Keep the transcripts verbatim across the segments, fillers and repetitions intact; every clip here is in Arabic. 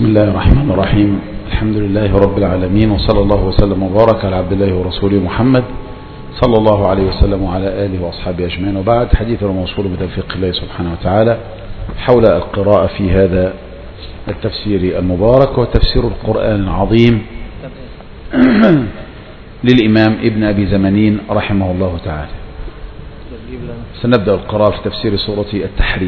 بسم الله الرحمن الرحيم. الحمد لله رب العالمين، وصلى الله وسلم وبارك على عبد الله ورسوله محمد صلى الله عليه وسلم وعلى آله وأصحابه أجمعين. وبعد، حديثنا موصول بتوفيق الله سبحانه وتعالى حول القراءة في هذا التفسير المبارك وتفسير القرآن العظيم للإمام ابن أبي زمانين رحمه الله تعالى. سنبدأ القراءة في تفسير سورة التحريم.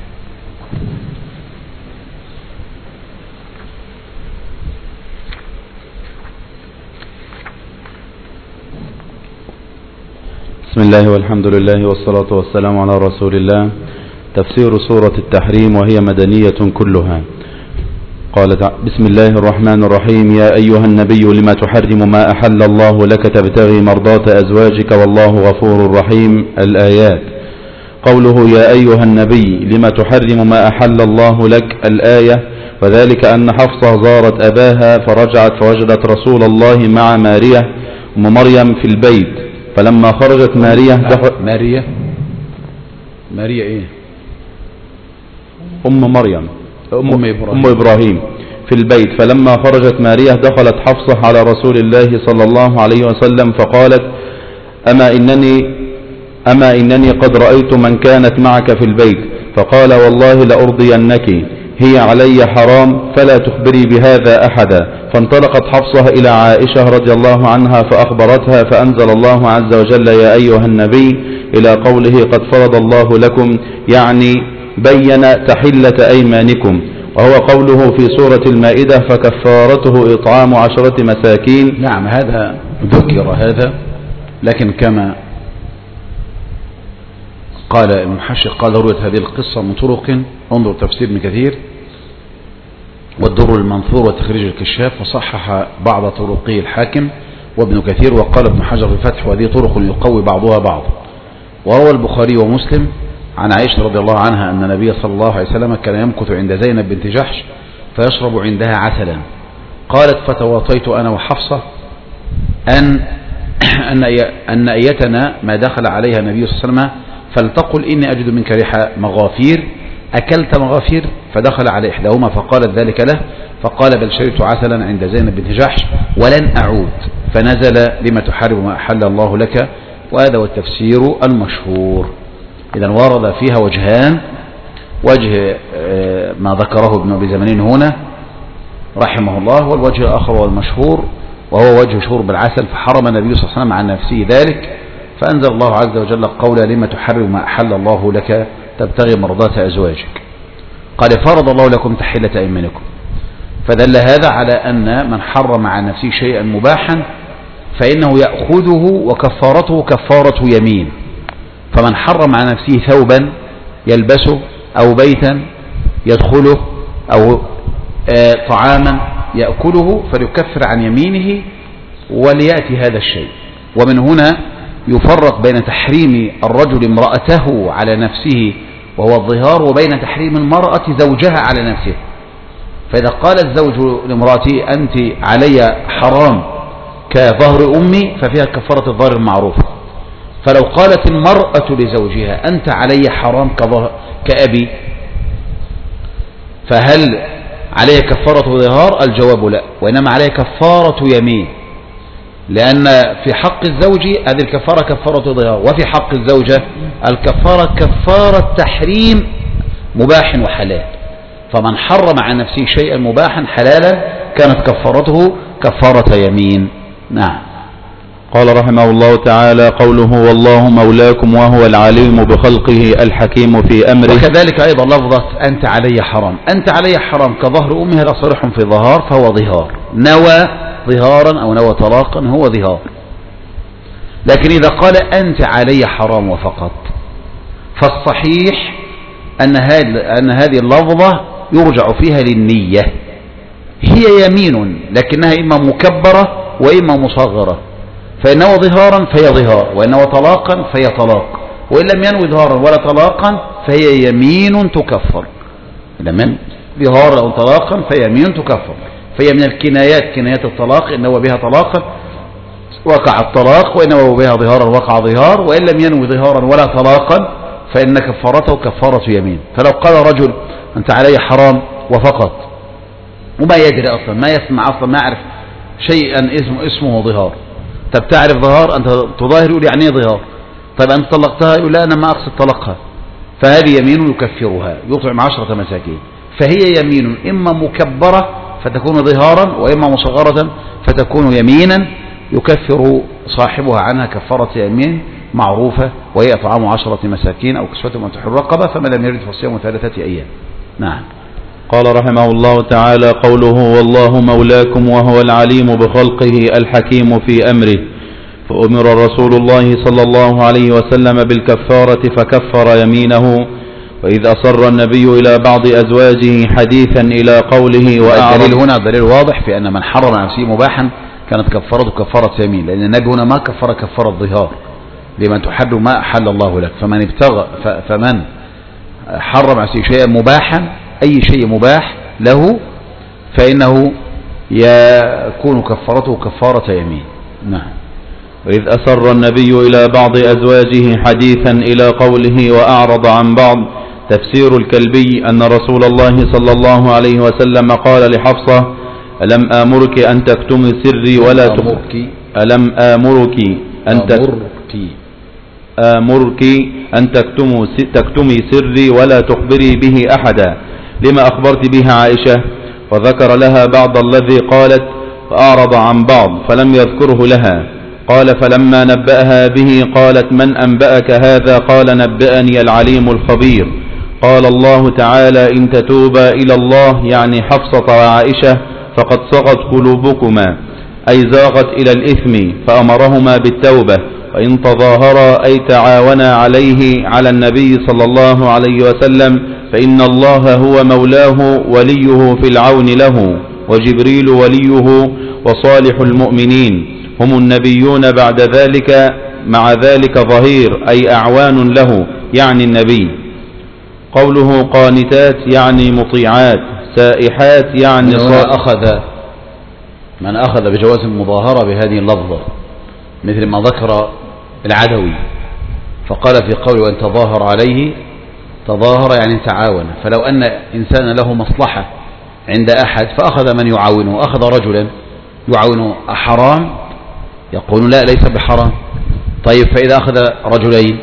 بسم الله والحمد لله والصلاة والسلام على رسول الله. تفسير سورة التحريم، وهي مدنية كلها. قال بسم الله الرحمن الرحيم: يا أيها النبي لما تحرم ما أحل الله لك تبتغي مرضات أزواجك والله غفور رحيم. الآيات. قوله يا أيها النبي لما تحرم ما أحل الله لك، الآية: وذلك أن حفصة زارت أباها فرجعت فوجدت رسول الله مع مارية أم مريم في البيت، فلما خرجت مارية دخل مارية مارية ايه أم مريم أم, أم, إبراهيم. أم إبراهيم في البيت، فلما خرجت مارية دخلت حفصة على رسول الله صلى الله عليه وسلم فقالت: أما إنني أما إنني قد رأيت من كانت معك في البيت، فقال: والله لأرضينك، هي علي حرام، فلا تخبري بهذا أحدا. فانطلقت حفصة إلى عائشة رضي الله عنها فأخبرتها، فأنزل الله عز وجل: يا أيها النبي، إلى قوله: قد فرض الله لكم، يعني بين تحلة أيمانكم، وهو قوله في سورة المائدة: فكفارته إطعام عشرة مساكين. نعم، هذا ذكر هذا، لكن كما قال المحشق قال: رويت هذه القصة من طرق، انظر تفسير ابن كثير والدر المنثور وتخريج الكشاف، وصحح بعض طرقه الحاكم وابن كثير، وقال ابن حجر في الفتح: وهذه طرق يقوي بعضها بعض. وروى البخاري ومسلم عن عائشة رضي الله عنها أن النبي صلى الله عليه وسلم كان يمكث عند زينب بنت جحش فيشرب عندها عسلا. قالت: فتواطيت أنا وحفصة أن أن أيتنا ما دخل عليها النبي صلى الله عليه وسلم فلتقل: إني أجد منك ريح مغافير، أكلت مغافير؟ فدخل على إحداهما فقالت ذلك له، فقال: بل شربت عسلا عند زينب بنت جحش ولن أعود. فنزل: لما تحرم ما أحل الله لك. وهذا هو التفسير المشهور. إذن ورد فيها وجهان: وجه ما ذكره ابن أبي زمانين هنا رحمه الله، والوجه الآخر هو المشهور، وهو وجه شرب العسل، فحرم النبي صلى الله عليه وسلم عن نفسه ذلك، فأنزل الله عز وجل قولا: لما تحرم ما أحل الله لك تبتغي مرضات أزواجك. قال: فرض الله لكم تحلة أيمانكم. فدل هذا على أن من حرم عن نفسه شيئا مباحا فإنه يأخذه وكفارته كفارة يمين. فمن حرم عن نفسه ثوبا يلبسه أو بيتا يدخله أو آه طعاما يأكله فليكفر عن يمينه وليأتي هذا الشيء. ومن هنا يفرق بين تحريم الرجل امرأته على نفسه وهو الظهار، وبين تحريم المرأة زوجها على نفسه. فإذا قال الزوج لامرأته: أنت علي حرام كظهر أمي، ففيها كفارة الظهر المعروف. فلو قالت المرأة لزوجها: أنت علي حرام كأبي، فهل عليه كفارة ظهار؟ الجواب لا، وإنما عليه كفارة يمين، لأن في حق الزوج هذه الكفارة كفارة ظهار، وفي حق الزوجة الكفارة كفارة تحريم مباح وحلال. فمن حرم عن نفسه شيئا مباحا حلالا كانت كفارته كفارة يمين. نعم. قال رحمه الله تعالى: قوله: والله مولاكم وهو العليم بخلقه الحكيم في أمره. وكذلك أيضا لفظة أنت علي حرام، أنت علي حرام كظهر أمه، هذا صريح في ظهار، فهو ظهار. نوى ظهارا أو نوى طلاقا هو ظهار. لكن إذا قال أنت علي حرام وفقط، فالصحيح أن أن هذه اللفظة يرجع فيها للنية. هي يمين لكنها إما مكبرة وإما مصغرة، فإن نوى ظهارا فهي ظهار، وإن نوى طلاقا فهي طلاق، وإن لم ينوي ظهارا ولا طلاقا فهي يمين تكفر. لم ينوي ظهارا أو طلاقا فهي يمين تكفر. فهي من الكنايات، كنايات الطلاق، إن نوى بها طلاقا وقع الطلاق، وإن نوى بها ظهارا وقع ظهار، وإن لم ينوي ظهارا ولا طلاقا فإن كفارته كفارة يمين. فلو قال رجل: أنت علي حرام وفقط، وما يدري أصلا، ما يسمع أصلا، ما يعرف شيئا اسمه اسمه ظهار. طب تعرف ظهار؟ أنت تظاهر، يقول يعني ايه ظهار؟ طيب أنت طلقتها؟ يقول لا أنا ما أقصد طلقها. فهذه يمين يكفرها، يطعم عشرة مساكين. فهي يمين إما مكبرة فتكون ظهارا، وإما مصغرة فتكون يمينا يكفر صاحبها عنها كفارة يمين معروفة، وهي إطعام عشرة مساكين أو كسوتهم وتحرير رقبة، فمن لم يرد فصيام ثلاثة أيام. نعم. قال رحمه الله تعالى: قوله والله مولاكم وهو العليم بخلقه الحكيم في أمره. فأمر رسول الله صلى الله عليه وسلم بالكفارة فكفر يمينه. وإذ أصر النبي إلى بعض أزواجه حديثا إلى قوله وأعرض. الدليل هنا دليل واضح في أن من حرم نفسه مباحا كانت كفارته كفارة يمين، لأن النبي هنا ما كفر كفارة ظهار لمن تحل ما أحل الله لك. فمن ابتغى فمن حرم نفسه شيئا مباحا، أي شيء مباح له، فإنه يكون كفارته كفارة يمين. نعم. وإذ أسر النبي إلى بعض أزواجه حديثا إلى قوله وأعرض عن بعض. تفسير الكلبي أن رسول الله صلى الله عليه وسلم قال لحفصة: ألم آمرك أن تكتمي سري ولا تخبري ألم آمرك أن تكتمي آمرك أن تكتمي سري ولا تخبري به أحدا، لما أخبرت به عائشة؟ وذكر لها بعض الذي قالت فأعرض عن بعض فلم يذكره لها. قال: فلما نبأها به قالت: من أنبأك هذا؟ قال: نبأني العليم الخبير. قال الله تعالى: إن تتوبا إلى الله، يعني حفصة وعائشة، فقد صغت قلوبكما، أي زاغت إلى الإثم، فأمرهما بالتوبة. وإن تظاهرا أي تعاونا عليه على النبي صلى الله عليه وسلم فإن الله هو مولاه وليه في العون له، وجبريل وليه، وصالح المؤمنين هم النبيون بعد ذلك، مع ذلك ظهير أي أعوان له، يعني النبي. قوله قانتات يعني مطيعات، سائحات يعني صائحات. أخذ من أخذ بجواز المظاهرة بهذه اللفظة مثل ما ذكر العدوي، فقال في قوله وإن تظاهر عليه، تظاهر يعني تعاون. فلو أن إنسان له مصلحة عند أحد فأخذ من يعاونه، أخذ رجلا يعاونه، أحرام؟ يقول لا ليس بحرام. طيب فإذا أخذ رجلين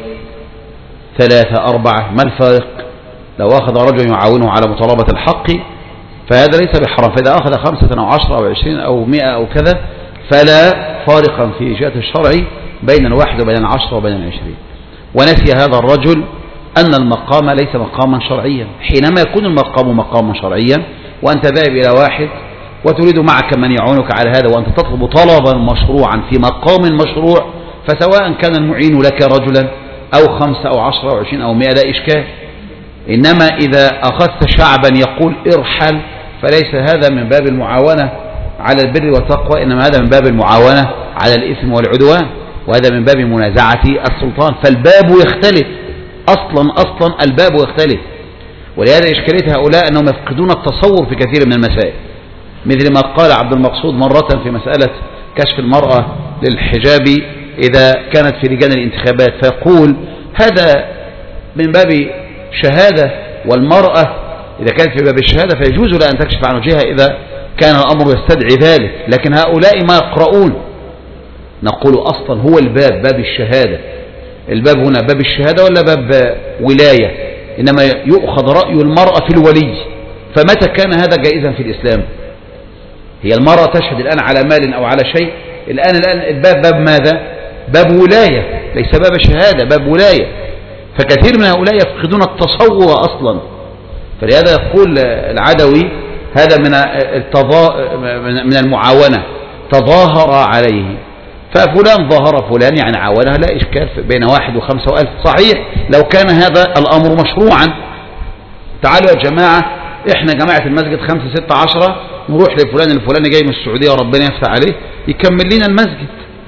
ثلاثة أربعة ما الفارق؟ لو أخذ رجل يعاونه على مطالبة الحق فهذا ليس بحرام. فإذا أخذ خمسة أو عشرة أو عشرين أو مئة أو كذا فلا فارقا في جهة الشرع بين الواحد وبين العشرة وبين العشرين. ونسي هذا الرجل أن المقام ليس مقاما شرعيا. حينما يكون المقام مقاما شرعيا وأنت ذاهب إلى واحد وتريد معك من يعونك على هذا، وأنت تطلب طلبا مشروعا في مقام مشروع، فسواء كان المعين لك رجلا أو خمسة أو عشرة أو عشرين أو مئة لا إشكال. إنما إذا أخذت شعبا يقول ارحل فليس هذا من باب المعاونة على البر والتقوى، إنما هذا من باب المعاونة على الإثم والعدوان، وهذا من باب منازعة السلطان. فالباب يختلف أصلا أصلا الباب يختلف. ولهذا إشكالية هؤلاء أنهم يفقدون التصور في كثير من المسائل، مثل ما قال عبد المقصود مرة في مسألة كشف المرأة للحجاب إذا كانت في لجان الانتخابات، فيقول هذا من باب شهادة، والمرأة إذا كانت في باب الشهادة فيجوز لها أن تكشف عن وجهها إذا كان الأمر يستدعي ذلك. لكن هؤلاء ما يقرؤون. نقول أصلا هو الباب باب الشهادة، الباب هنا باب الشهادة ولا باب ولاية؟ إنما يؤخذ رأي المرأة في الولي. فمتى كان هذا جائزا في الإسلام؟ هي المرأة تشهد الآن على مال أو على شيء، الآن الآن الباب باب ماذا؟ باب ولاية، ليس باب شهادة، باب ولاية. فكثير من هؤلاء يفقدون التصور أصلا. فلهذا يقول العدوي هذا من التضا... من المعاونة، تظاهر عليه، ففلان ظاهر فلان يعني عاونها، لا إشكال بين واحد وخمسة وألف. صحيح لو كان هذا الأمر مشروعا. تعالوا يا جماعة، إحنا جماعة المسجد خمسة ستة عشرة نروح لفلان الفلاني جاي من السعودية وربنا يفتح عليه يكمل لنا المسجد.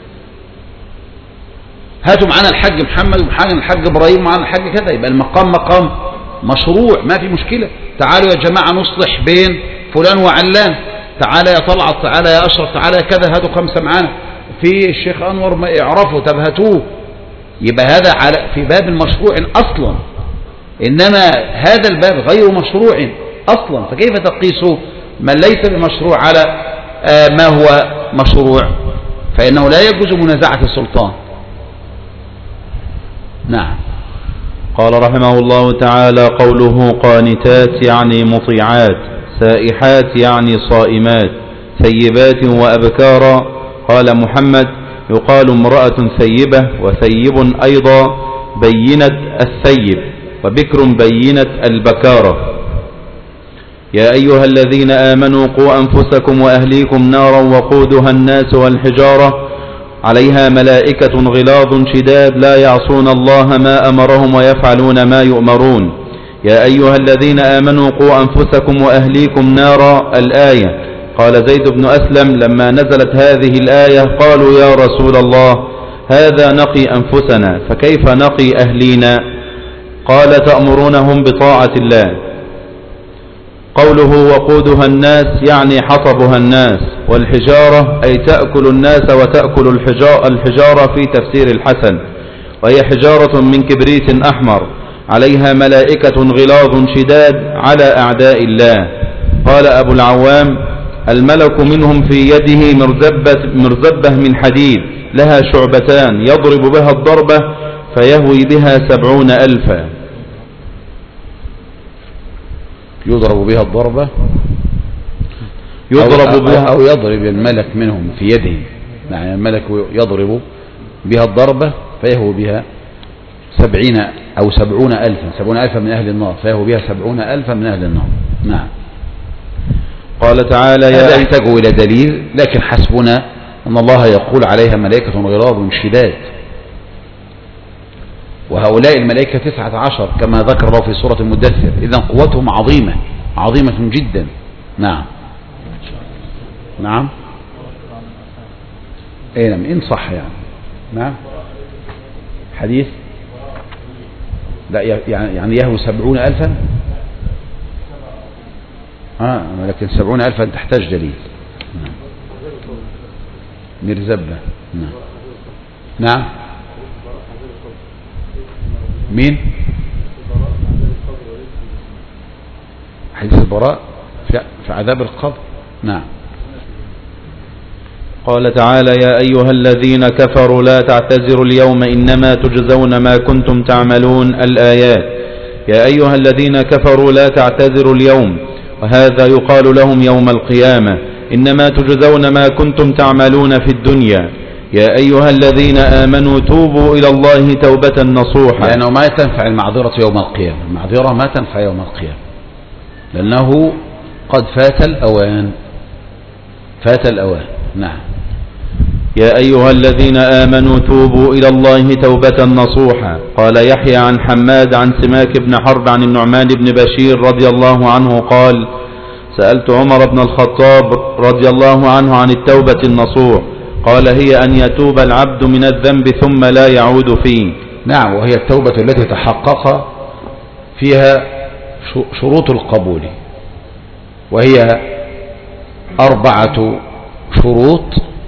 هاتوا معنا الحاج محمد ومعنا الحاج إبراهيم ومعنا الحاج كذا، يبقى المقام مقام مشروع ما في مشكلة. تعالوا يا جماعة نصلح بين فلان وعلان، تعالى يا طلعت، تعالى يا أشرف، تعالى يا كذا، هاتوا خمسة معنا في الشيخ أنور ما يعرفوا تبهتوه. يبقى هذا على في باب المشروع أصلا، إنما هذا الباب غير مشروع أصلا. فكيف تقيس من ليس بمشروع على ما هو مشروع، فإنه لا يجوز منازعة السلطان. نعم. قال رحمه الله تعالى: قوله قانتات يعني مطيعات، سائحات يعني صائمات، ثيبات وأبكارا. قال محمد: يقال امرأة ثيبة، وثيب أيضا بينة الثيب، وبكر بينة البكارة. يا أيها الذين آمنوا قوا أنفسكم وأهليكم نارا وقودها الناس والحجارة عليها ملائكة غلاظ شداد لا يعصون الله ما أمرهم ويفعلون ما يؤمرون. يا أيها الذين آمنوا قوا أنفسكم وأهليكم نارا. الآية. قال زيد بن أسلم: لما نزلت هذه الآية قالوا يا رسول الله هذا نقي أنفسنا، فكيف نقي أهلينا؟ قال: تأمرونهم بطاعة الله. قوله وقودها الناس يعني حطبها الناس، والحجارة أي تأكل الناس وتأكل الحجارة في تفسير الحسن، وهي حجارة من كبريت أحمر عليها ملائكة غلاظ شداد على أعداء الله. قال أبو العوام: الملك منهم في يده مرزبة, مرزبة من حديد لها شعبتان يضرب بها الضربة فيهوي بها سبعون ألفا. يضرب بها الضربة يضرب أو, بها أو يضرب الملك منهم في يده، يعني الملك يضرب بها الضربة فيهوي بها سبعين أو سبعون ألفا، سبعون ألفا من أهل النار، فيهوي بها سبعون ألفا من أهل النار. نعم. قال تعالى: هذا يحتاج إلى دليل، لكن حسبنا أن الله يقول عليها ملائكة غلاظ شداد، وهؤلاء الملائكة تسعة عشر كما ذكر الله في سورة المدثر، إذن قوتهم عظيمة عظيمة جدا. نعم. نعم. اي نعم، إن صح يعني. نعم. حديث لا يعني يعني يهوي سبعون ألفا. آه لكن سبعون ألفا تحتاج دليل. نعم. مرزبة. نعم. نعم. مين؟ حديث البراء في عذاب القبر. نعم. قال تعالى: يا أيها الذين كفروا لا تعتذروا اليوم إنما تجزون ما كنتم تعملون. الآيات. يا أيها الذين كفروا لا تعتذروا اليوم، وهذا يقال لهم يوم القيامة: إنما تجزون ما كنتم تعملون في الدنيا. يا أيها الذين آمنوا توبوا إلى الله توبة نصوحا. لأنه ما تنفع المعذرة يوم القيامة، المعذرة ما تنفع يوم القيامة، لأنه قد فات الأوان، فات الأوان. نعم. يا أيها الذين آمنوا توبوا إلى الله توبة نصوحا. قال يحيى عن حماد عن سماك بن حرب عن النعمان بن بشير رضي الله عنه قال: سألت عمر بن الخطاب رضي الله عنه عن التوبة النصوح، قال: هي أن يتوب العبد من الذنب ثم لا يعود فيه. نعم، وهي التوبة التي تحقق فيها شروط القبول، وهي أربعة شروط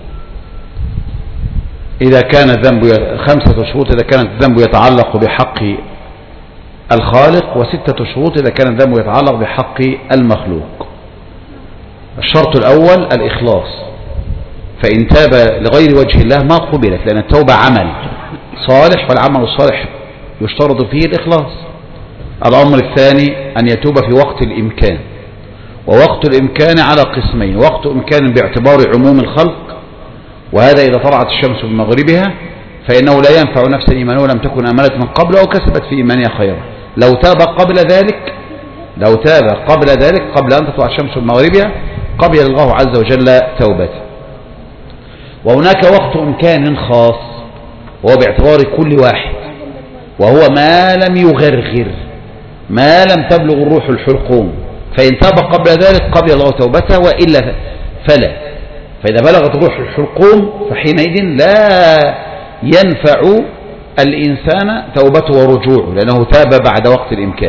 إذا كان الذنب، خمسة شروط إذا كان الذنب يتعلق بحق الخالق، وستة شروط إذا كان الذنب يتعلق بحق المخلوق. الشرط الأول الإخلاص، فإن تاب لغير وجه الله ما قبلت، لأن التوبة عمل صالح، والعمل الصالح يشترط فيه الإخلاص. الأمر الثاني أن يتوب في وقت الإمكان، ووقت الإمكان على قسمين: وقت إمكان باعتبار عموم الخلق، وهذا إذا طلعت الشمس بمغربها فإنه لا ينفع نفسا إيمانها لم تكن آمنت من قبل أو كسبت في إيمانها خيرا. لو تاب قبل ذلك لو تاب قبل ذلك قبل أن تطلع الشمس بمغربها قبل الله عز وجل توبته. وهناك وقت إمكان خاص وهو باعتبار كل واحد، وهو ما لم يغرغر، ما لم تبلغ الروح الحلقوم، فإن تاب قبل ذلك قبل الله توبته، وإلا فلا. فإذا بلغت الروح الحلقوم فحينئذ لا ينفع الإنسان توبته ورجوعه، لأنه تاب بعد وقت الإمكان.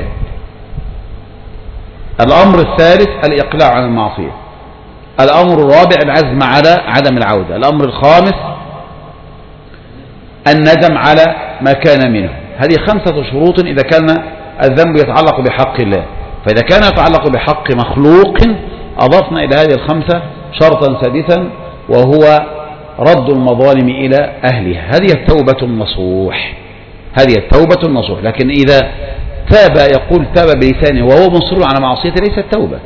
الأمر الثالث الإقلاع عن المعصية. الأمر الرابع العزم على عدم العودة. الأمر الخامس الندم على ما كان منه. هذه خمسة شروط إذا كان الذنب يتعلق بحق الله. فإذا كان يتعلق بحق مخلوق أضفنا إلى هذه الخمسة شرطا سادسا وهو رد المظالم إلى أهلها. هذه التوبة النصوح، هذه التوبة النصوح. لكن إذا تاب يقول تاب بلسانه وهو مصر على معصيته ليست توبة،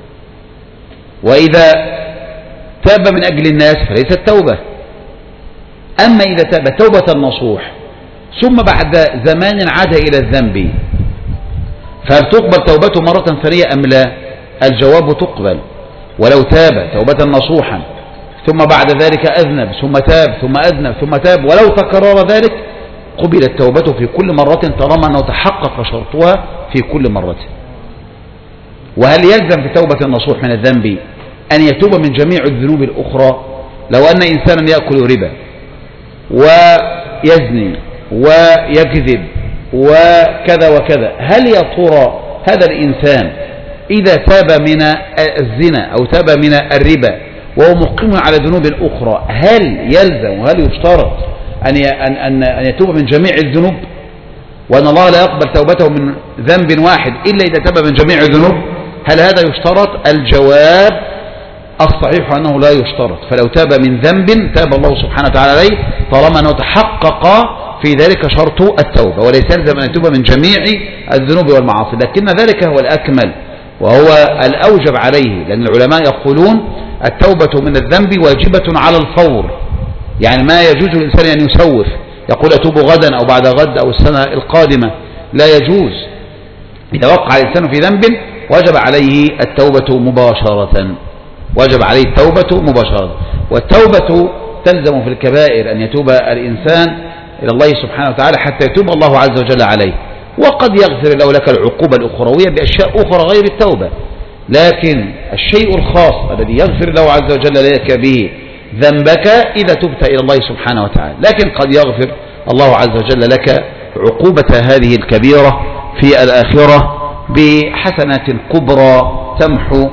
وإذا تاب من أجل الناس فليست توبة. أما إذا تاب توبة النصوح ثم بعد زمان عاد إلى الذنب فهل تقبل توبته مرة ثانية أم لا؟ الجواب تقبل. ولو تاب توبة نصوحا ثم بعد ذلك أذنب ثم تاب ثم أذنب ثم تاب ولو تكرر ذلك قبلت توبته في كل مرة طالما أنه تحقق شرطها في كل مرة. وهل يلزم في توبة النصوح من الذنب أن يتوب من جميع الذنوب الأخرى؟ لو أن إنسانا يأكل ربا ويزني ويكذب وكذا وكذا، هل يا ترى هذا الإنسان إذا تاب من الزنا أو تاب من الربا وهو مقيم على ذنوب أخرى هل يلزم وهل يشترط أن أن أن يتوب من جميع الذنوب؟ وأن الله لا يقبل توبته من ذنب واحد إلا إذا تاب من جميع الذنوب؟ هل هذا يشترط؟ الجواب الصحيح أنه لا يشترط. فلو تاب من ذنب تاب الله سبحانه وتعالى عليه طالما أنه تحقق في ذلك شرط التوبة، وليس يلزم أن يتوب من جميع الذنوب والمعاصي، لكن ذلك هو الأكمل وهو الأوجب عليه، لأن العلماء يقولون التوبة من الذنب واجبة على الفور، يعني ما يجوز للإنسان أن يسوف يقول أتوب غدا أو بعد غد أو السنة القادمة، لا يجوز. إذا وقع الإنسان في ذنب وجب عليه التوبة مباشرة، وجب عليه التوبة مباشرة. والتوبة تلزم في الكبائر أن يتوب الإنسان إلى الله سبحانه وتعالى حتى يتوب الله عز وجل عليه، وقد يغفر له لك العقوبة الأخروية بأشياء أخرى غير التوبة، لكن الشيء الخاص الذي يغفر له عز وجل لك به ذنبك إذا تبت إلى الله سبحانه وتعالى. لكن قد يغفر الله عز وجل لك عقوبة هذه الكبيرة في الآخرة بحسنات كبرى تمحو،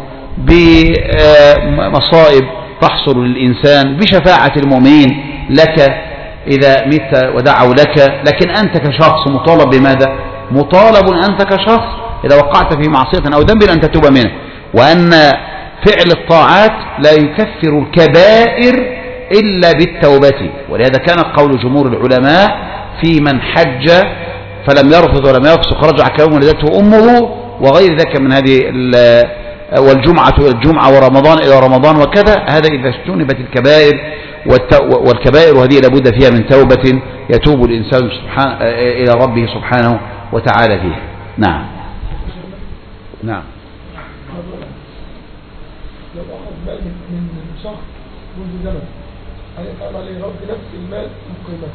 بمصائب تحصل للإنسان، بشفاعة المؤمنين لك إذا مت ودعوا لك. لكن أنت كشخص مطالب بماذا؟ مطالب أنت كشخص إذا وقعت في معصية أو ذنب أن تتوب منه، وأن فعل الطاعات لا يكفر الكبائر إلا بالتوبة. ولهذا كان قول جمهور العلماء في من حج فلم يرفض ولم يفسق رجع كيوم ولدته أمه وغير ذلك من هذه والجمعة إلى الجمعة ورمضان إلى رمضان وكذا، هذا إذا اجتنبت الكبائر، والكبائر وهذه لابد فيها من توبة يتوب الإنسان سبحانه إلى ربه سبحانه وتعالى فيها. نعم نعم. لو أخذ مال من شخص منذ زمن هل يفعل عليه رد نفس المال من قيمته؟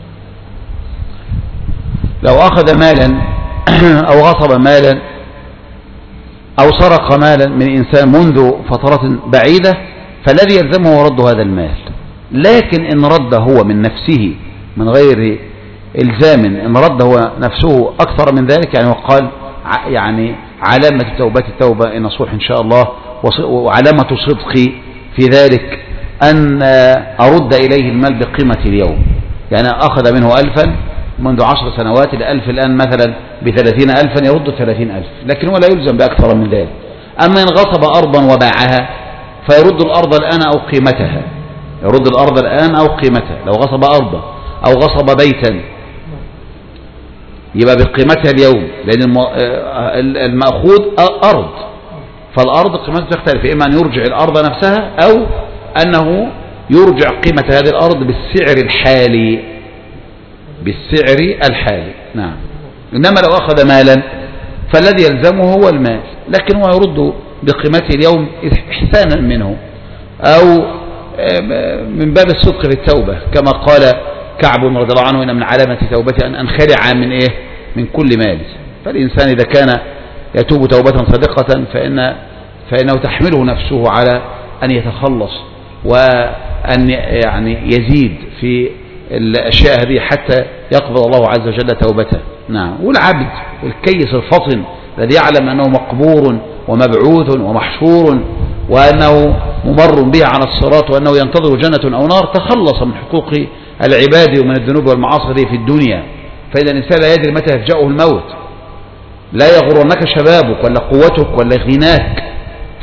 لو أخذ مالا أو غصب مالا أو سرق مالا من إنسان منذ فترة بعيدة فالذي يلزمه رد هذا المال، لكن إن رد هو من نفسه من غير إلزام، إن رد هو نفسه أكثر من ذلك يعني وقال يعني علامة توبة التوبة نصوح إن شاء الله، وعلامة صدقي في ذلك أن أرد إليه المال بقيمة اليوم، يعني أخذ منه ألفا منذ عشر سنوات، الألف الآن مثلا بثلاثين ألفا يرد ثلاثين ألف، لكن هو لا يلزم بأكثر من ذلك. أما إن غصب أرضا وباعها فيرد الأرض الآن أو قيمتها، يرد الأرض الآن أو قيمتها. لو غصب أرضا أو غصب بيتا يبقى بقيمتها اليوم، لأن المأخوذ أرض، فالأرض قيمتها تختلف، إما أن يرجع الأرض نفسها أو أنه يرجع قيمة هذه الأرض بالسعر الحالي، بالسعر الحالي. نعم. إنما لو أخذ مالا فالذي يلزمه هو المال، لكن هو يرد بقيمته اليوم إحسانا منه أو من باب الصدق في التوبة، كما قال كعب رضي الله عنه إن من علامة توبته أن أنخلع من إيه من كل مال. فالإنسان إذا كان يتوب توبة صادقة فإن فإنه تحمله نفسه على أن يتخلص وأن يعني يزيد في الأشياء هذه حتى يقبل الله عز وجل توبته. نعم. والعبد الكيس الفطن الذي يعلم أنه مقبور ومبعوث ومحشور وأنه ممر به على الصراط وأنه ينتظر جنة أو نار تخلص من حقوق العباد ومن الذنوب والمعاصي في الدنيا. فإذا الإنسان لا يدري متى يفجأه الموت، لا يغرنك شبابك ولا قوتك ولا غناك،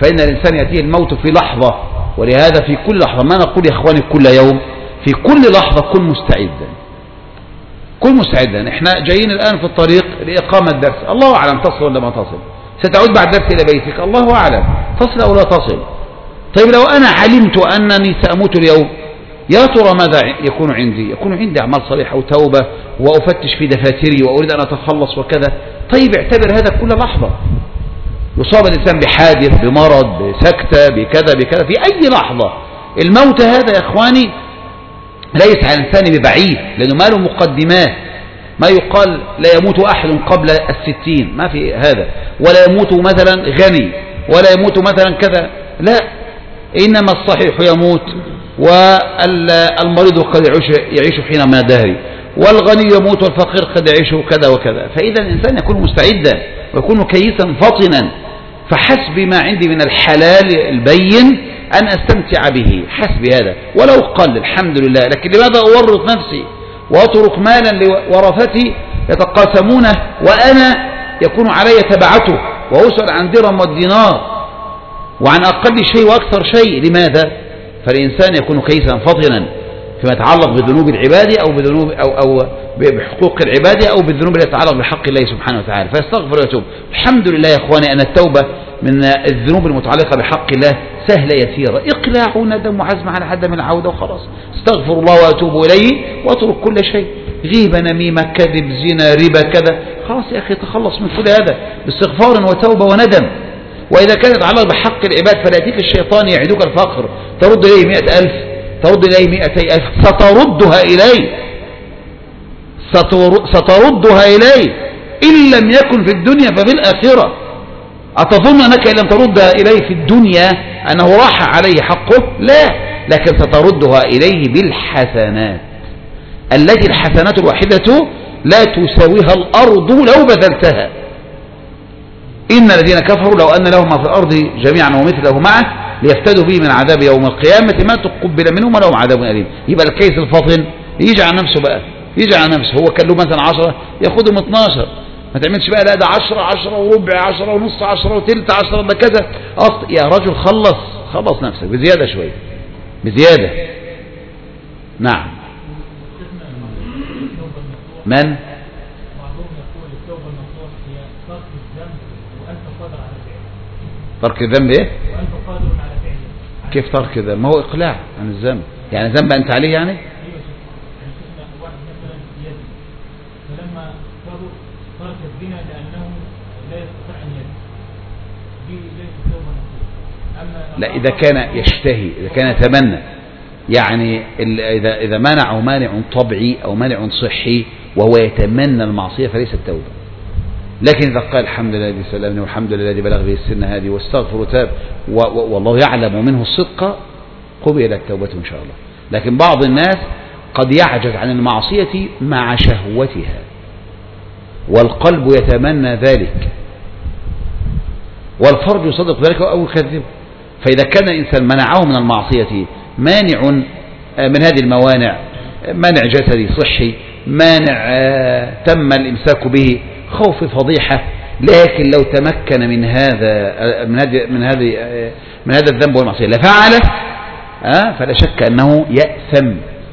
فإن الإنسان يأتيه الموت في لحظة، ولهذا في كل لحظة، ما نقول يا إخواني كل يوم، في كل لحظة كن مستعدا، كن مستعدا. احنا جايين الآن في الطريق لإقامة درس، الله أعلم تصل ولا ما تصل، ستعود بعد درس إلى بيتك، الله أعلم تصل أو لا تصل. طيب لو أنا علمت أنني سأموت اليوم، يا ترى ماذا يكون عندي؟ يكون عندي أعمال صالحة وتوبة، وأفتش في دفاتري وأريد أن أتخلص وكذا. طيب اعتبر هذا كل لحظة. يصاب الإنسان بحادث، بمرض، بسكتة، بكذا بكذا، في أي لحظة. الموت هذا يا إخواني ليس على الإنسان ببعيد، لأنه ما له مقدمات. ما يقال لا يموت أحد قبل الستين، ما في هذا، ولا يموت مثلا غني، ولا يموت مثلا كذا، لا، إنما الصحيح يموت، والمريض قد يعيش حين من الدهر، والغني يموت، والفقير قد يعيش كذا وكذا. فإذا الإنسان يكون مستعدا ويكون كيسا فطنا، فحسب ما عندي من الحلال البين أن أستمتع به، حسب هذا ولو قل، الحمد لله. لكن لماذا أورط نفسي وأترك مالا لورثتي يتقاسمونه وأنا يكون علي تبعته، وأسأل عن درهم والدينار وعن أقل شيء وأكثر شيء؟ لماذا؟ فالإنسان يكون كيسا فطنا فيما يتعلق بذنوب العباد أو بذنوب أو أو بحقوق العباد أو بالذنوب التي تتعلق بحق الله سبحانه وتعالى، فيستغفر ويتوب. الحمد لله يا إخواني أن التوبة من الذنوب المتعلقة بحق الله سهلة يسيرة، إقلاع وندم وعزم على عدم العودة وخلاص، استغفر الله وأتوب إليه وأترك كل شيء، غيبة، نميمة، كذب، زنا، ربا، كذا، خلاص يا أخي تخلص من كل هذا باستغفار وتوبة وندم. وإذا كانت يتعلق بحق العباد فلا يأتيك الشيطان يعدك الفقر، ترد إليه مئة ألف، ترد إليه مئتي ألف، ستردها إليه، ستردها إليه إن لم يكن في الدنيا ففي الآخرة. أتظن أنك إن لم تردها إليه في الدنيا أنه راح عليه حقه؟ لا، لكن ستردها إليه بالحسنات التي الحسنات الواحدة لا تساويها الأرض لو بذلتها. إن الذين كفروا لو أن لهم ما في الأرض جميعا ومثله معه ليفتدوا به من عذاب يوم القيامة ما تقبل منهم ولهم عذاب أليم. يبقى الكيس الفطن يجي على نفسه بقى، يجي على نفسه، هو كان له مثلا عشرة ياخدهم اتناشر، ما تعملش بقى لا ده عشرة، عشرة وربع، عشرة ونص، عشرة وتلت، عشرة ده كذا، أصل يا رجل خلص خلص نفسك بزيادة شوية، بزيادة. نعم. من؟ ترك الذنب ايه؟ كيف ترك الذنب؟ ما هو اقلاع عن الذنب، يعني ذنب انت عليه يعني؟ فلما ترك الزنا لانه لا يستطيع ان يزني دي ليست توبه نصوص. لا، اذا كان يشتهي، اذا كان يتمنى، يعني اذا اذا منعه مانع طبيعي او مانع صحي وهو يتمنى المعصيه فليست توبه. لكن إذا قال الحمد لله الذي سلمني والحمد لله الذي بلغ به السن هذه واستغفر وتاب والله يعلم منه الصدق قبلت توبته إن شاء الله. لكن بعض الناس قد يعجز عن المعصية مع شهوتها والقلب يتمنى ذلك والفرج يصدق ذلك أو يكذبه. فإذا كان الإنسان منعه من المعصية مانع من هذه الموانع، مانع جسدي صحي، مانع تم الإمساك به، خوف فضيحة، لكن لو تمكن من هذا من هذه من هذه من هذا الذنب والمعصية لفعله أه فلا شك أنه يأثم.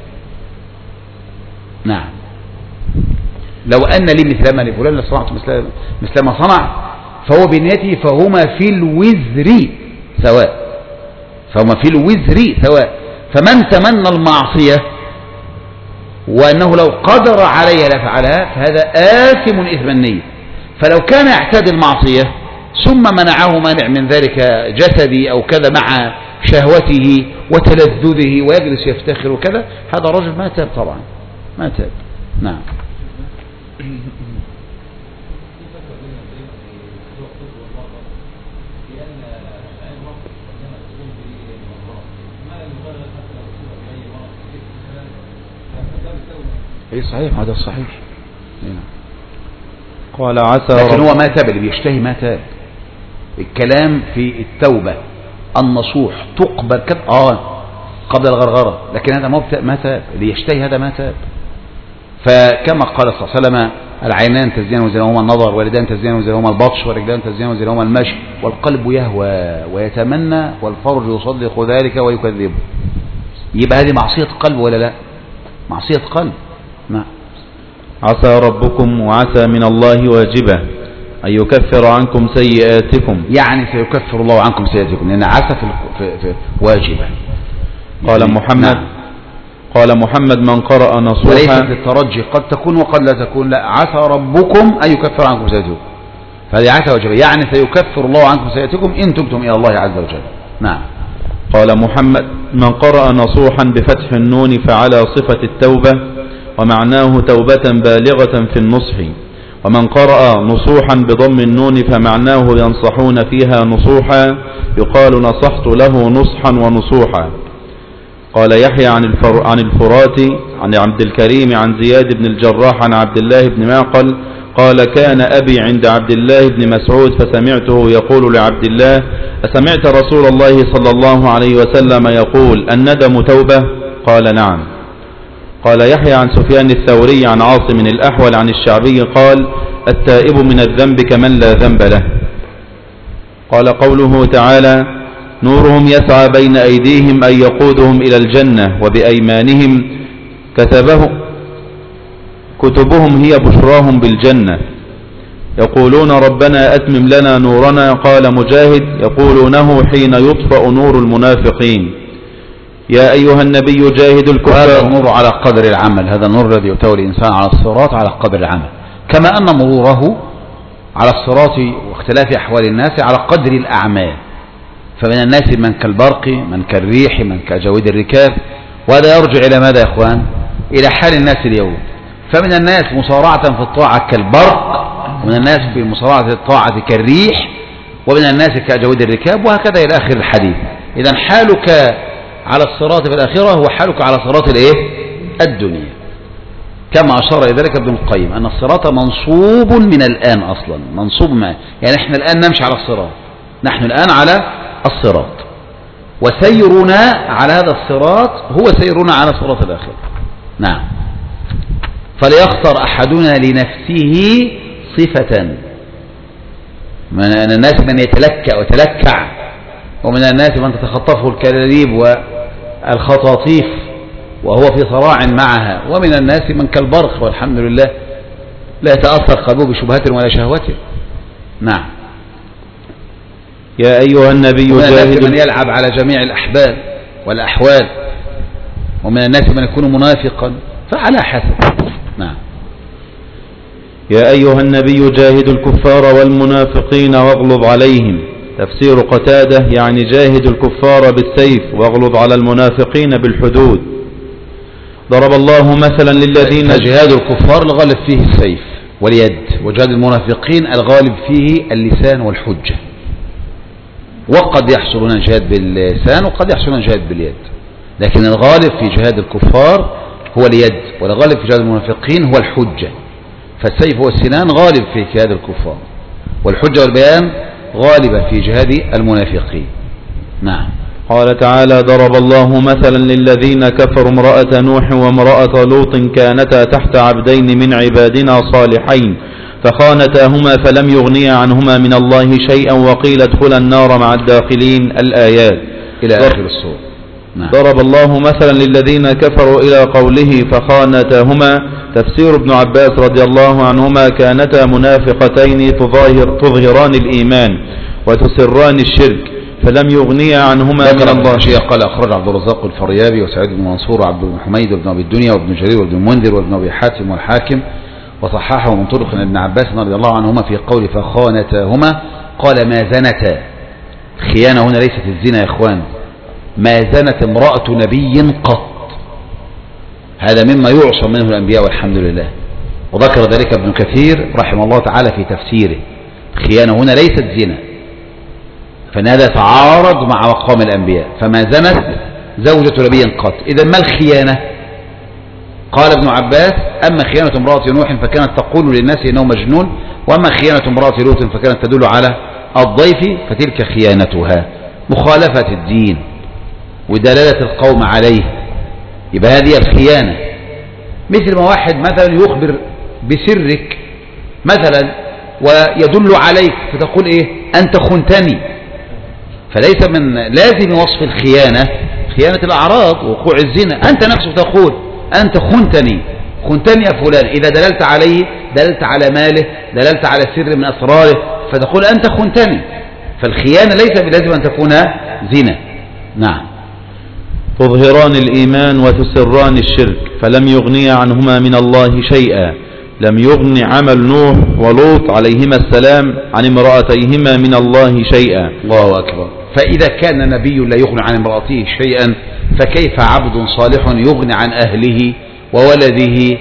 نعم. لو أن لي مثل ما لفلان لصنعت مثل مثل ما صنع فهو بنيته فهما في الوزر سواء، فهما في الوزر سواء. فمن تمنى المعصية وأنه لو قدر عليها لفعلها فهذا آثم إثم النية. فلو كان يعتاد المعصية ثم منعه مانع من ذلك جسدي أو كذا مع شهوته وتلذذه ويجلس يفتخر وكذا، هذا رجل ما تاب طبعا، ما تاب. نعم. اي صحيح، هذا صحيح. قال عسى لكن هو ما تاب، اللي بيشتهي ما تاب. الكلام في التوبة النصوح تقبل كب اه قبل الغرغرة، لكن هذا ما تاب، اللي يشتهي هذا ما تاب. فكما قال صلى الله عليه وسلم العينان تزيان وزينهما النظر، واليدان تزيان وزينهما البطش، والرجلان تزيان وزينهما المشي، والقلب يهوى ويتمنى، والفرج يصدق ذلك ويكذبه. يبقى هذه معصية قلب ولا لا؟ معصية قلب. نعم. عسى ربكم وعسى من الله واجبة أن يكفر عنكم سيئاتكم، يعني سيكفر الله عنكم سيئاتكم، لأن عسى في, في, في واجبة. قال يعني محمد نعم. قال محمد من قرأ نصوحا، وليست للترجي، قد تكون وقد لا تكون، لا، عسى ربكم أن يكفر عنكم سيئاتكم، فهذه عسى واجبة، يعني سيكفر الله عنكم سيئاتكم إن تبتم إلى الله عز وجل. نعم. قال محمد من قرأ نصوحا بفتح النون فعلى صفة التوبة، ومعناه توبة بالغة في النصح، ومن قرأ نصوحا بضم النون فمعناه ينصحون فيها نصوحا، يقال نصحت له نصحا ونصوحا. قال يحيى عن, الفر عن الفرات عن عبد الكريم عن زياد بن الجراح عن عبد الله بن معقل قال كان أبي عند عبد الله بن مسعود فسمعته يقول لعبد الله أسمعت رسول الله صلى الله عليه وسلم يقول الندم توبة؟ قال نعم. قال يحيى عن سفيان الثوري عن عاصم الأحول عن الشعبي قال التائب من الذنب كمن لا ذنب له. قال قوله تعالى نورهم يسعى بين أيديهم أي يقودهم إلى الجنة، وبأيمانهم كتبه كتبهم هي بشراهم بالجنة، يقولون ربنا أتمم لنا نورنا. قال مجاهد يقولونه حين يطفأ نور المنافقين. يا أيها النبي جاهد الكفار. هذا النور على قدر العمل، هذا النور الذي يؤتى الإنسان على الصراط على قدر العمل، كما أن مروره على الصراط واختلاف أحوال الناس على قدر الأعمال، فمن الناس من كالبرق، من كالريح، من كأجاويد الركاب، وهذا يرجع إلى ماذا يا إخوان؟ إلى حال الناس اليوم. فمن الناس مصارعة في الطاعة كالبرق، ومن الناس في مصارعة الطاعة كالريح، ومن الناس كأجاويد الركاب، وهكذا إلى آخر الحديث. إذن حالك على الصراط في الآخرة هو حالك على صراط الإيه؟ الدنيا، كما أشار إلى ذلك ابن القيم أن الصراط منصوب من الآن، أصلا منصوب ما يعني إحنا الآن نمشي على الصراط، نحن الآن على الصراط، وسيرنا على هذا الصراط هو سيرنا على صراط الآخرة. نعم. فليختر أحدنا لنفسه صفة، من الناس من يتلكأ وتلكع، ومن الناس من تتخطفه الكلاليب والخطاطيف وهو في صراع معها، ومن الناس من كالبرق والحمد لله لا يتأثر قلبه بشبهة ولا شهوة. نعم. يا أيها النبي ومن الناس جاهد من يلعب على جميع الأحبال والأحوال، ومن الناس من يكون منافقا، فعلى حسب. نعم. يا أيها النبي جاهد الكفار والمنافقين واغلظ عليهم. تفسير قتادة يعني جاهد الكفار بالسيف واغلظ على المنافقين بالحدود. ضرب الله مثلا للذين جهاد الكفار الغالب فيه السيف واليد، وجهاد المنافقين الغالب فيه اللسان والحجة، وقد يحصلون الجهاد باللسان وقد يحصلون الجهاد باليد، لكن الغالب في جهاد الكفار هو اليد، والغالب في جهاد المنافقين هو الحجة. فالسيف والسنان غالب في جهاد الكفار، والحجة والبيان غالبة في جهاد المنافقين. نعم. قال تعالى ضرب الله مثلا للذين كفروا امرأة نوح وامرأة لوط كانتا تحت عبدين من عبادنا صالحين فخانتاهما فلم يغنيا عنهما من الله شيئا وقيل ادخلا النار مع الداخلين الآيات إلى آخر السورة. نعم. ضرب الله مثلا للذين كفروا إلى قوله فخانتاهما. تفسير ابن عباس رضي الله عنهما كانتا منافقتين تظاهر تظهران الإيمان وتسران الشرك فلم يغنيا عنهما من الله شيء. قال أخرج عبد الرزاق الفريابي وسعيد بن منصور وعبد الحميد وابن أبي الدنيا وابن جرير وابن المنذر وابن أبي حاتم والحاكم، وصححه من طرق ابن عباس رضي الله عنهما في قول فخانتاهما قال ما زنتا. خيانة هنا ليست الزنا يا إخوان، ما زنت امرأة نبي قط، هذا مما يعصم منه الأنبياء والحمد لله. وذكر ذلك ابن كثير رحمه الله تعالى في تفسيره. خيانة هنا ليست زنا، فإن هذا تعارض مع مقام الأنبياء، فما زنت زوجة نبي قط. إذا ما الخيانة؟ قال ابن عباس أما خيانة امرأة نوح فكانت تقول للناس إنه مجنون، وأما خيانة امرأة لوط فكانت تدل على الضيف، فتلك خيانتها مخالفة الدين ودلالة القوم عليه، يبقى هذه الخيانة. مثل ما واحد مثلا يخبر بسرك مثلا ويدل عليك فتقول إيه أنت خنتني، فليس من لازم وصف الخيانة خيانة الأعراض ووقوع الزنا، أنت نفسك تقول أنت خنتني خنتني يا فلان، إذا دللت عليه دللت على ماله، دللت على سر من أسراره، فتقول أنت خنتني. فالخيانة ليس بلازم أن تكون زنا. نعم. تظهران الإيمان وتسران الشرك فلم يغني عنهما من الله شيئا، لم يغن عمل نوح ولوط عليهما السلام عن امرأتيهما من الله شيئا. الله أكبر. فإذا كان نبي لا يغني عن امرأته شيئا فكيف عبد صالح يغني عن أهله وولده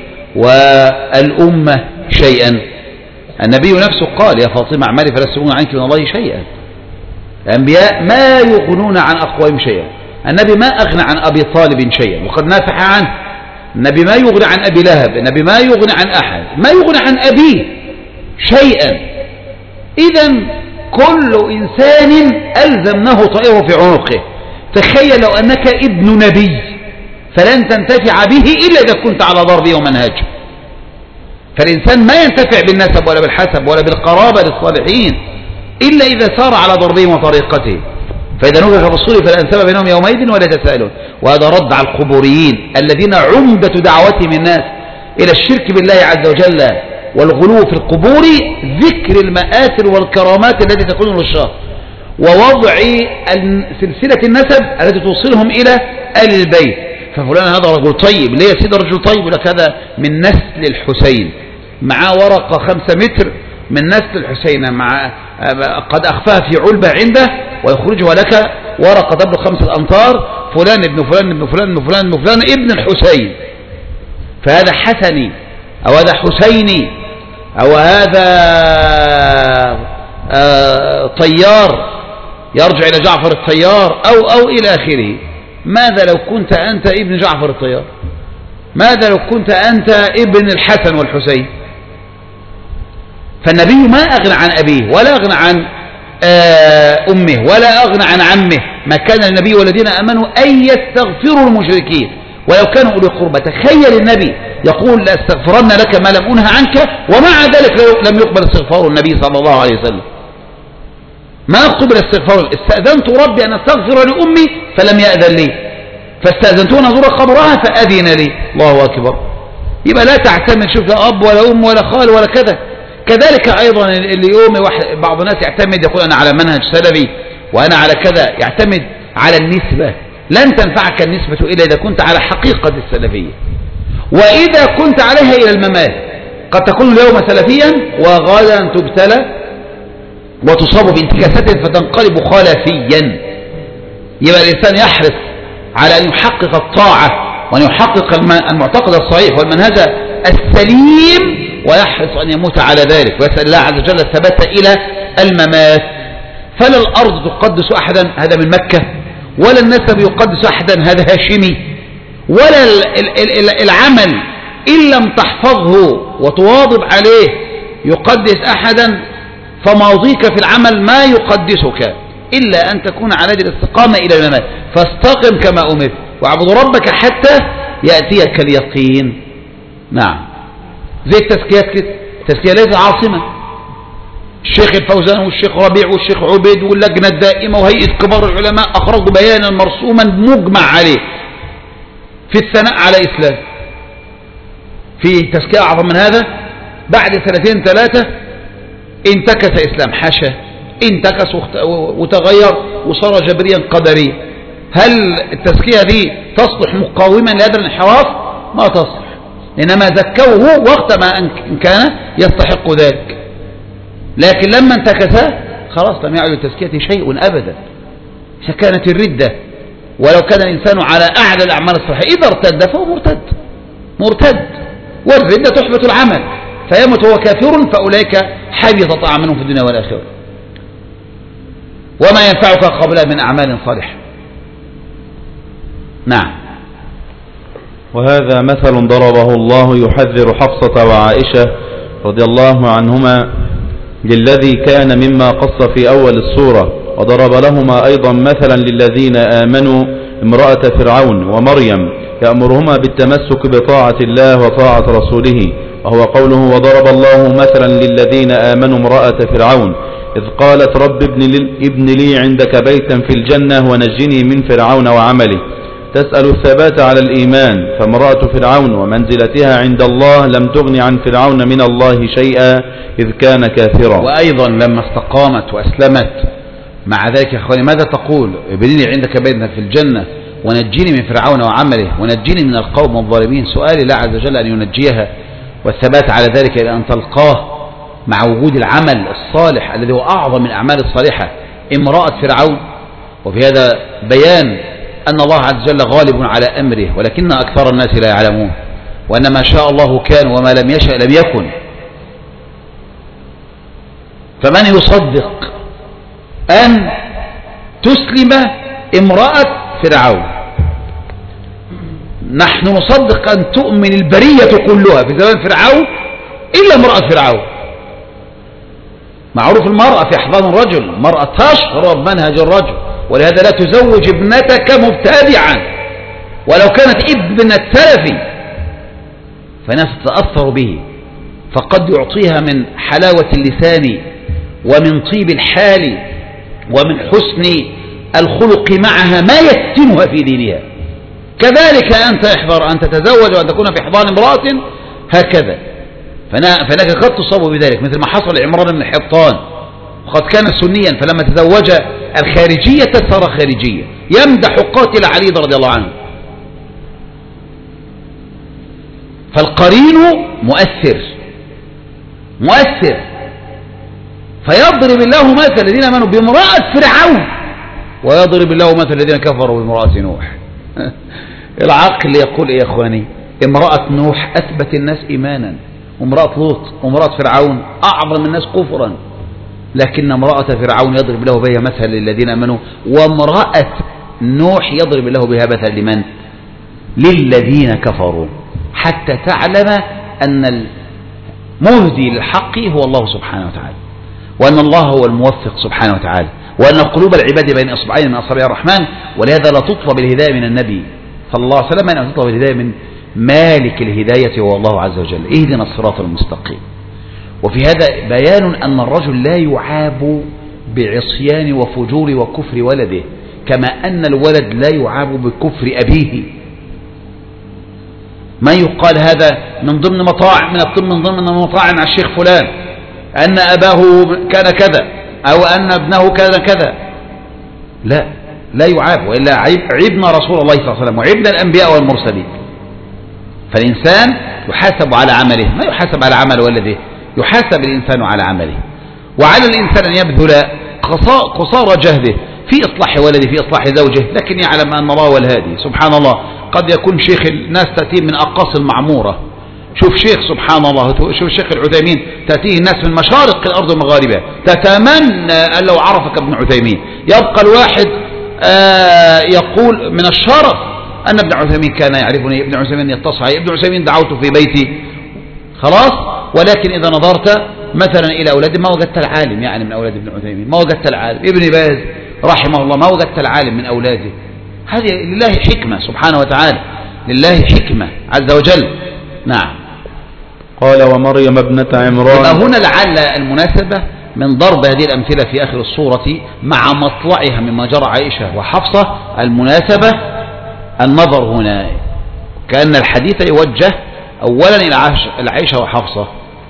والأمة شيئا؟ النبي نفسه قال يا فاطمة اعملي فلا تغنون عنك من الله شيئا. الأنبياء ما يغنون عن أقوام شيئا. النبي ما أغنى عن أبي طالب شيئا وقد نافح عنه. النبي ما يغني عن أبي لهب، النبي ما يغني عن أحد، ما يغني عن أبيه شيئا. إذا كل إنسان ألزمناه طائره في عنقه. تخيل لو أنك ابن نبي فلن تنتفع به إلا إذا كنت على ضربه ومنهجه. فالإنسان ما ينتفع بالنسب ولا بالحسب ولا بالقرابة للصالحين إلا إذا سار على ضربهم وطريقته. فإذا نفخ في الصور فلا أنساب بينهم يومئذ ولا يتساءلون. وهذا رد على القبوريين الذين عمدة دعوتهم الناس إلى الشرك بالله عز وجل والغلو في القبور ذكر المآثر والكرامات التي تكون للشر ووضع سلسلة النسب التي توصلهم إلى آل البيت. ففلان هذا رجل طيب، ليه يا سيدي رجل طيب؟ لك هذا من نسل الحسين، معاه ورقة خمسة متر من نسل الحسين مع قد أخفاها في علبة عنده ويخرجها لك ورقة تبلغ خمسة أمتار فلان ابن فلان ابن فلان ابن فلان ابن فلان ابن الحسين. فهذا حسني أو هذا حسيني أو هذا آه طيار يرجع إلى جعفر الطيار أو أو إلى آخره. ماذا لو كنت أنت ابن جعفر الطيار؟ ماذا لو كنت أنت ابن الحسن والحسين؟ فالنبي ما أغنى عن أبيه ولا أغنى عن أمه ولا أغنى عن عمه. ما كان النبي والذين أمنوا أن يستغفروا المشركين ولو كانوا أولي قربى. تخيل النبي يقول لأستغفرن لك ما لم أنه عنك ومع ذلك لم يقبل استغفار النبي صلى الله عليه وسلم. ما قبل استغفار. استأذنت ربي أن أستغفر لأمي فلم يأذن لي، فاستأذنته أن أزور قبرها فأذن لي. الله أكبر. يبقى لا تعتمد شوف لا أب ولا أم ولا خال ولا كذا. كذلك أيضا اللي يوم بعض الناس يعتمد يقول أنا على منهج سلفي وأنا على كذا، يعتمد على النسبة. لن تنفعك النسبة إلا إذا كنت على حقيقة السلفية وإذا كنت عليها إلى الممات. قد تكون اليوم سلفيا وغدا تبتلى وتصاب بانتكاسات فتنقلب خلفيا. يبقى الإنسان يحرص على أن يحقق الطاعة وأن يحقق المعتقد الصحيح والمنهج السليم ويحرص أن يموت على ذلك ويسأل الله عز وجل الثبات إلى الممات. فلا الأرض تقدس أحدا هذا من مكة، ولا النسب يقدس أحدا هذا هاشمي، ولا العمل إن لم تحفظه وتواظب عليه يقدس أحدا. فماضيك في العمل ما يقدسك إلا أن تكون على هذه الاستقامة إلى الممات. فاستقم كما أمرت واعبد ربك حتى يأتيك اليقين. نعم. زي التزكيات كده، التزكية ليس عاصمة. الشيخ الفوزان والشيخ ربيع والشيخ عبيد واللجنة الدائمة وهيئة كبار العلماء أخرجوا بيانا مرسوما مجمع عليه في الثناء على إسلام. في تزكية أعظم من هذا؟ بعد سنتين ثلاثة انتكس إسلام، حاشا، انتكس وتغير وصار جبريا قدريا. هل التزكية دي تصلح مقاوما لهذا الانحراف؟ ما تصلح، إنما زكوه وقت ما إن كان يستحق ذلك. لكن لما انتكس خلاص لم يعد التزكية شيء أبدا. فكانت الردة ولو كان الإنسان على أعلى الأعمال الصالحة إذا ارتد فهو مرتد مرتد والردة تحبط العمل فيموت هو كافر، فأولئك حبطت أعمالهم في الدنيا والآخرة. وما ينفعك قبلها من أعمال صالحة. نعم. وهذا مثل ضربه الله يحذر حفصة وعائشة رضي الله عنهما للذي كان مما قص في أول السورة، وضرب لهما أيضا مثلا للذين آمنوا امرأة فرعون ومريم يأمرهما بالتمسك بطاعة الله وطاعة رسوله وهو قوله وضرب الله مثلا للذين آمنوا امرأة فرعون إذ قالت رب ابن لي, ابن لي عندك بيتا في الجنة ونجني من فرعون وعمله، تسأل الثبات على الإيمان، فامرأة فرعون ومنزلتها عند الله لم تغن عن فرعون من الله شيئا إذ كان كافرا. وأيضا لما استقامت وأسلمت مع ذلك يا أخواني ماذا تقول؟ ابن لي عندك بيتا في الجنة ونجيني من فرعون وعمله ونجيني من القوم الظالمين. سؤال الله عز وجل أن ينجيها والثبات على ذلك إلى أن تلقاه مع وجود العمل الصالح الذي هو أعظم من الأعمال الصالحة امرأة فرعون. وفي هذا بيان أن الله عز وجل غالب على أمره ولكن أكثر الناس لا يعلمون، وأن ما شاء الله كان وما لم يشأ لم يكن. فمن يصدق أن تسلم امرأة فرعون؟ نحن نصدق أن تؤمن البرية كلها في زمان فرعون إلا امرأة فرعون. معروف المرأة في أحضان الرجل، مرأة تشرب منهج الرجل، ولهذا لا تزوج ابنتك مبتدعا ولو كانت ابن التلف، فناس تتأثر به، فقد يعطيها من حلاوة اللسان ومن طيب الحال ومن حسن الخلق معها ما يفتنها في دينها. كذلك أنت احذر أن تتزوج وأن تكون في حضان امرأة هكذا، فإنك قد تصاب بذلك مثل ما حصل لعمران بن حطان، وقد كان سنيا فلما تزوج الخارجية صار خارجية يمدح قاتل علي رضي الله عنه. فالقرين مؤثر مؤثر فيضرب الله مثل الذين آمنوا بامرأة فرعون ويضرب الله مثل الذين كفروا بامرأة نوح. العقل يقول يا إخواني امرأة نوح أثبت الناس إيمانا، وامرأة لوط وامرأة فرعون أعظم الناس كفرا، لكن امرأة فرعون يضرب له بها مثل للذين آمنوا، وامرأة نوح يضرب له بها مثل لمن؟ للذين كفروا، حتى تعلم أن المهدي للحق هو الله سبحانه وتعالى، وأن الله هو الموفق سبحانه وتعالى، وأن قلوب العباد بين إصبعين من أصابع الرحمن. ولهذا لا تطلب الهداية من النبي صلى الله عليه وسلم، أن تطلب الهداية من مالك الهداية هو الله عز وجل. اهدنا الصراط المستقيم. وفي هذا بيان أن الرجل لا يعاب بعصيان وفجور وكفر ولده، كما أن الولد لا يعاب بكفر أبيه. ما يقال هذا من ضمن مطاعم من من ضمن مطاعم مع الشيخ فلان أن أباه كان كذا أو أن ابنه كان كذا، لا لا يعاب، وإلا عيب عيبنا رسول الله صلى الله عليه وسلم وعيبنا الأنبياء والمرسلين. فالإنسان يحاسب على عمله، ما يحاسب على عمل ولده، يحاسب الإنسان على عمله. وعلى الإنسان أن يبذل قصارى جهده في إصلاح ولده في إصلاح زوجه، لكن يعلم أن الله هو الهادي سبحان الله. قد يكون شيخ الناس تأتيه من أقاصي المعمورة، شوف شيخ سبحان الله، شوف الشيخ العثيمين تأتيه الناس من مشارق الأرض ومغاربها، تتمنى أن لو عرفك ابن عثيمين. يبقى الواحد آه يقول من الشرف أن ابن عثيمين كان يعرفني، ابن عثيمين يتصل علي، ابن عثيمين دعوته في بيتي خلاص. ولكن إذا نظرت مثلا إلى أولاده ما وجدت العالم يعني من أولاد ابن عثيمين، ما وجدت العالم. ابن باز رحمه الله ما وجدت العالم من أولاده. هذه لله حكمة سبحانه وتعالى، لله حكمة عز وجل. نعم. قال ومريم ابنة عمران. هنا لعل المناسبة من ضرب هذه الأمثلة في آخر الصورة مع مطلعها مما جرى عائشة وحفصة، المناسبة النظر هنا كأن الحديث يوجه أولا إلى عائشة وحفصة.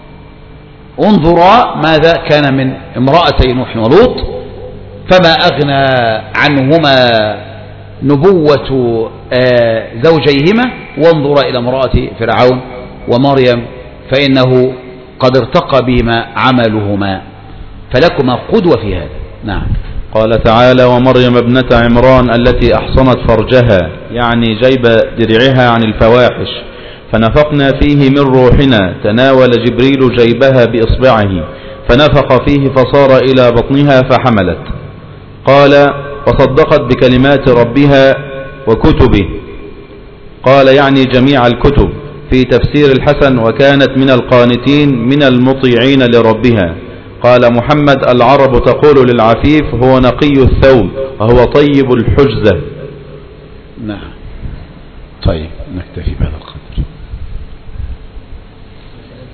انظرا ماذا كان من امرأتي نوح ولوط، فما أغنى عنهما نبوة زوجيهما، وانظرا إلى امرأة فرعون ومريم فإنه قد ارتقى بهما عملهما، فلكما قدوة في هذا. نعم. قال تعالى ومريم ابنة عمران التي أحصنت فرجها، يعني جيب درعها عن الفواحش، فنفقنا فيه من روحنا، تناول جبريل جيبها بإصبعه فنفق فيه فصار إلى بطنها فحملت. قال وصدقت بكلمات ربها وكتبه، قال يعني جميع الكتب في تفسير الحسن، وكانت من القانتين من المطيعين لربها. قال محمد العرب تقول للعفيف هو نقي الثوب وهو طيب الحجزة. نعم. طيب نكتفي بهذا القدر.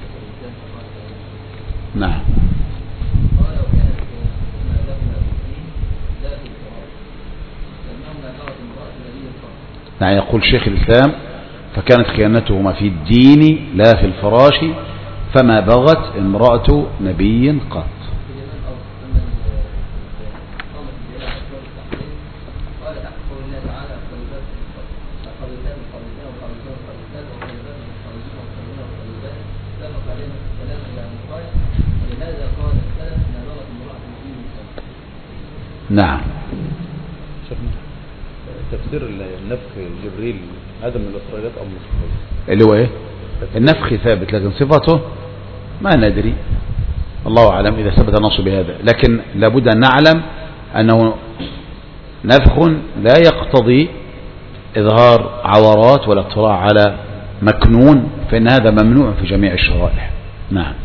نعم. قال وكانت ما لهما في الدين لا في الفراش لأنهما نرت امرأة النبي الفرش. نعم يقول شيخ الإسلام فكانت خيانتهما في الدين لا في الفراش فما بغت امرأة نبي قط. نعم. شيخنا تفسير النفخ جبريل هذا من الإسرائيليات أو من الصحابة؟ اللي هو ايه النفخ ثابت لكن صفته ما ندري، الله أعلم إذا ثبت النص بهذا، لكن لابد أن نعلم أنه نفخ لا يقتضي إظهار عورات ولا اطلاع على مكنون، فإن هذا ممنوع في جميع الشرائع. نعم.